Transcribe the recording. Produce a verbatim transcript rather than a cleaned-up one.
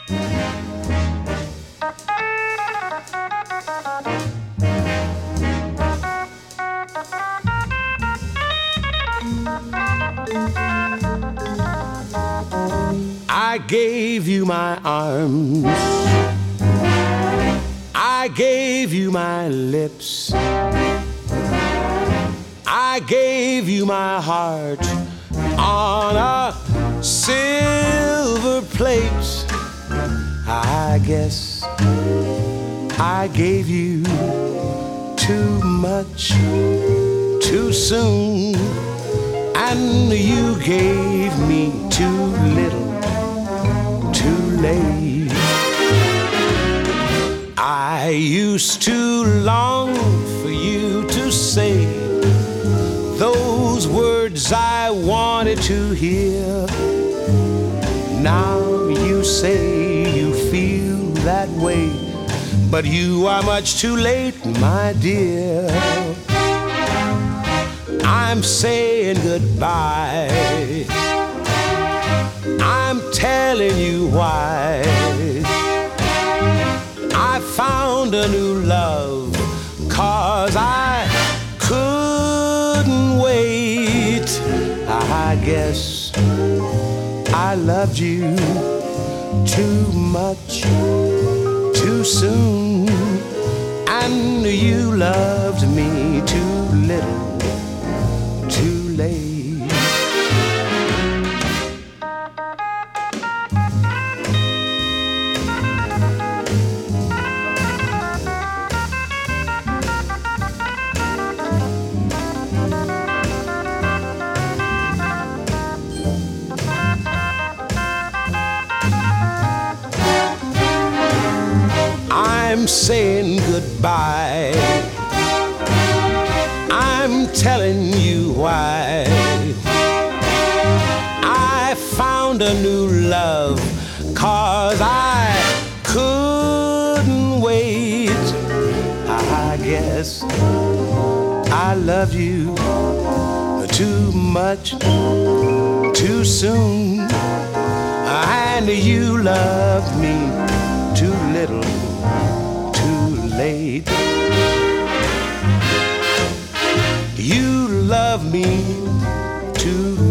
I gave you my arms, I gave you my lips, I gave you my heart on a silver plate. I guess I gave you too much too soon, and you gave me too little too late. I used to long for you to say those words I wanted to hear. Now you say you feel that way, but you are much too late, my dear. I'm saying goodbye, I'm telling you why. I found a new love, 'cause I couldn't wait. I guess I loved you too much too soon, and you loved me too little too late. I'm saying goodbye, I'm telling you why. I found a new love, 'cause I couldn't wait. I guess I loved you too much too soon, and you loved me too little late. You love me too